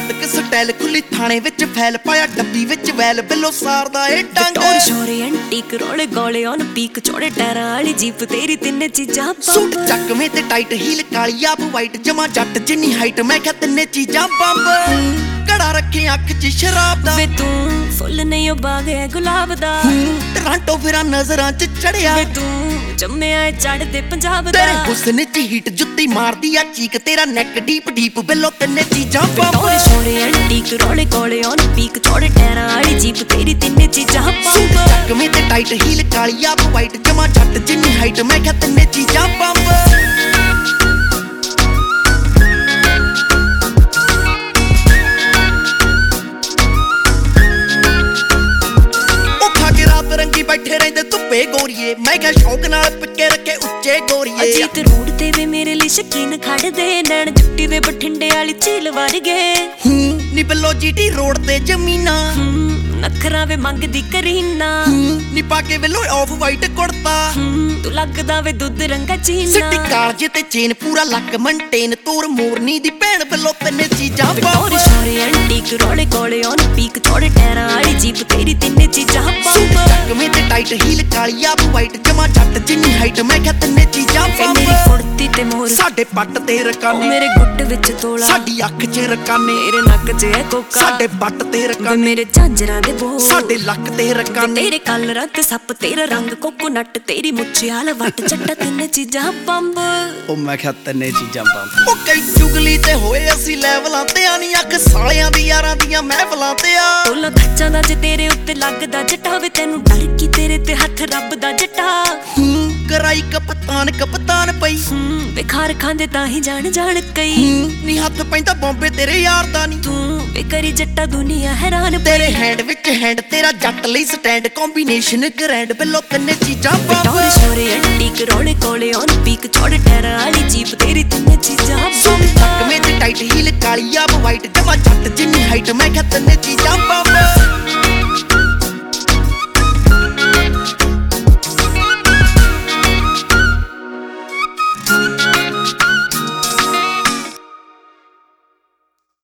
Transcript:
ਕੇ style ਖੁੱਲੀ ਥਾਣੇ ਵਿੱਚ ਫੈਲ ਪਾਇਆ ਡੱਬੀ ਵਿੱਚ ਵੈਲ ਬਿੱਲੋ ਸਾਰਦਾ ਏ ਡੰਗ ਟੋਰ ਸ਼ੋਰੇ ਐਂਟੀਕ ਰੋਲੇ ਗੋਲੇ ਔਨ ਪੀਕ ਚੋੜੇ ਟਾਇਰਾਂ ਵਾਲੀ ਜੀਪ ਤੇਰੀ ਤਿੰਨੇ ਚੀਜ਼ਾਂ ਸੂਟ ਚੱਕਵੇਂ ਤੇ ਟਾਈਟ ਹੀਲ ਕਾਲੀ ਆਪ ਵਾਈਟ ਜਮਾ ਜੱਟ ਜਿੰਨੀ ਹਾਈਟ ਮੈਂ ਕਿਹਾ ਤਿੰਨੇ ਚੀਜ਼ਾਂ ਬੰਬ ਘੜਾ ਰੱਖੇ ਅੱਖ 'ਚ ਸ਼ਰਾਬ ਦਾ ਵੇ ਤੂੰ ਫੁੱਲ ਨਹੀਂ ਉਹ ਬਾਗ ਹੈ ਗੁਲਾਬ ਦਾ ਟਰਾਂਟੋ ਫਿਰਾਂ ਨਜ਼ਰਾਂ 'ਚ ਚੜਿਆ ਵੇ ਤੂੰ ਜੰਮਿਆ ਏ ਚੜ੍ਹਦੇ ਪੰਜਾਬ ਦਾ ਤੇਰੇ ਹੁਸਨ 'ਚ ਹੀਟ ਜੁੱਤੀ ਮਾਰਦੀ ਆ ਚੀਕ ਤੇਰਾ ਨੈਕ ਡੀਪ ਡੀਪ ਬਿੱਲੋ ਤਿੰਨੇ ਚੀਜ਼ਾਂ ਬੰਬ ਟੋਰ ਸ਼ੋਰੇ ਐਂਟੀਕ ਰੋਲੇ ਗੋਲੇ ਔਨ ਪੀਕ ਚੋੜੇ ਟਾਇਰਾਂ ਵਾਲੀ ਜੀਪ ਤੇਰੀ ਤਿੰਨੇ ਚੀਜ਼ਾਂ ਸੂਟ ਚੱਕਵੇਂ ਤੇ ਟਾਈਟ ਹੀਲ ਕਾਲੀ ਆਪ ਵਾਈਟ ਜਮਾ ਜੱਟ ਜਿੰਨੀ ਹਾਈਟ ਮੈਂ ਕਿਹਾ ਤਿੰਨੇ ਚੀਜ਼ਾਂ ਬੰਬ ਰੰਗੀ ਬੈਠੇ ਰਹਿੰਦੇ ਧੁੱਪੇ ਗੋਰੀਏ ਮੈਂ ਕਿਹਾ ਸ਼ੌਕ ਨਾਲ ਪਿੱਕੇ ਰੱਖੇ ਉੱਚੇ ਗੋਰੀਏ ਅਜੀਤ ਰੂੜ ਤੇ ਵੇ ਮੇਰੇ ਲਈ ਸ਼ਕੀਨ ਖੜਦੇ ਨੈਣ ਜੁੱਟੀ ਵੇ ਬਠਿੰਡੇ ਵਾਲੀ ਝੀਲ ਵਰਗੇ ਨੀ ਬੱਲੋ ਜੀਟੀ ਰੋਡ ਤੇ ਜ਼ਮੀਨਾਂ ਨਖਰਾਂ ਵੇ ਮੰਗਦੀ ਕਰੀਨਾ ਨੀ ਪਾ ਕੇ ਵੇਲੋ ਆਫ ਵਾਈਟ ਕੁੜਤਾ ਤੂੰ ਲੱਗਦਾ ਵੇ ਦੁੱਧ ਰੰਗਾ ਚੀਨਾ ਸਿੱਟੀ ਕਾਲਜੇ ਤੇ ਚੇਨ ਪੂਰਾ ਲੱਕ ਮੰਟੇਨ ਤੋਰ ਮੋਰਨੀ ਦੀ ਭੈਣ ਬੱਲੋ ਤਿੰਨੇ ਚੀਜ਼ਾਂ ਟੋਰ ਸ਼ੋਰੇ ਐਂਟੀਕ ਰੋਲੇ ਗੋਲੇ ਔਨ ਪੀਕ ਚੋੜੇ ਟਾਇਰਾਂ ਵਾਲੀ ਜੀਪ ਤੇਰੀ ਤਿੰਨੇ ਚੀਜ਼ਾਂ ਬੰਬ ਚੱਕਵੇਂ ਤੇ ਟਾਈਟ ਹੀਲ ਕਾਲੀ ਆਪ ਵਾਈਟ ਜਮਾ ਜੱਟ ਜਿੰਨੀ ਹਾਈਟ ਮੈਂ ਕਿਹਾ ਤਿੰਨੇ ਚੀਜ਼ਾਂ ਬੰਬ ਮੇਰੀ ਕੁੜਤੀ ਤੇ ਮੋਰ ਸਾਡੇ ਪੱਟ ਤੇ ਰਕਾਨੇ ਮੇਰੇ ਗੁੱਟ ਵਿੱਚ ਤੋਲਾ ਸਾਡੀ ਅੱਖ 'ਚ ਰਕਾਨੇ ਮੇਰੇ ਨੱਕ 'ਚ ਹੈ ਕੋਕਾ ਸਾਡੇ ਪੱਟ ਤੇ ਰਕਾਨੇ ਮੇਰੇ ਝਾਂਜਰਾਂ ਦੇ ਬੋ ਸਾਡੇ ਲੱਕ ਤੇ ਰਕਾਨੇ ਤੇਰੇ ਕਲਰਾਂ ਤੇ ਸੱਪ ਤੇਰਾ ਰੰਗ ਕੋਕੋਨਟ ਤੇਰੀ ਮੁੱਛਿਆਲ ਵੱਟ ਚੱਟਾ ਤਿੰਨੇ ਚੀਜ਼ਾਂ ਬੰਬ ਉਹ ਮੈਂ ਕਿਹਾ ਤਿੰਨੇ ਚੀਜ਼ਾਂ ਬੰਬ ਉਹ ਕਈ ਚੁਗਲੀ ਤੇ ਹੋਏ ਅਸੀਂ ਲੈਵਲਾਂ ਤੇ ਆ ਨੀ ਅੱਖ ਸਾਲਿਆਂ ਦੀ ਯਾਰਾਂ ਦੀਆਂ ਮਹਿਫਲਾਂ ਤੇ ਆ ਟੋਲਾ ਖੱਚਾਂ ਦਾ ਜੇ ਤੇਰੇ ਉੱਤੇ ਲੱਗਦਾ ਜੱਟਾ ਵੇ ਤੈਨੂੰ ਡਰ ਕੀ ਤੇਰੇ ਤੇ ਹੱਥ ਰੱਬ ਦਾ ਜੱਟਾ ਕਰਾਈ ਕਪਤਾਨ ਪਈ ਵੇ ਖਾਰ ਖਾਂਦੇ ਤਾਂ ਹੀ ਜਾਣ ਕਈ ਨੀ ਹੱਥ ਪੈਂਦਾ ਬੰਬੇ ਤੇਰੇ ਯਾਰ ਦਾ ਨੀ ਤੂੰ ਵੇ ਕਰੀ ਜੱਟਾ ਦੁਨੀਆ ਹੈਰਾਨ ਤੇਰੇ ਹੈਂਡ ਵਿੱਚ ਹੈਂਡ ਤੇਰਾ ਜੱਟ ਲਈ ਸਟੈਂਡ ਕੰਬੀਨੇਸ਼ਨ ਗ੍ਰੈਂਡ ਬਿੱਲੋ ਤਿੰਨੇ ਚੀਜ਼ਾਂ ਬੰਬ ਟੋਰ ਸ਼ੋਰੇ ਐਂਟੀਕ ਰੋਲੇ ਕੋਲੇ ਔਨ ਪੀਕ ਚੋੜੇ ਟਾਇਰਾਂ ਵਾਲੀ ਜੀਪ ਤੇਰੀ ਤਿੰਨੇ ਚੀਜ਼ਾਂ ਬੰਬ ਚੱਕਵੇਂ ਤੇ ਟਾਈਟ ਹੀਲ ਕਾਲੀ ਆਪ ਵਾਈਟ ਜਮਾ ਜੱਟ ਜਿੰਨੀ ਹਾਈਟ ਮੈਂ ਕਿਹਾ ਤਿੰਨੇ ਚੀਜ਼ਾਂ ਬੰਬ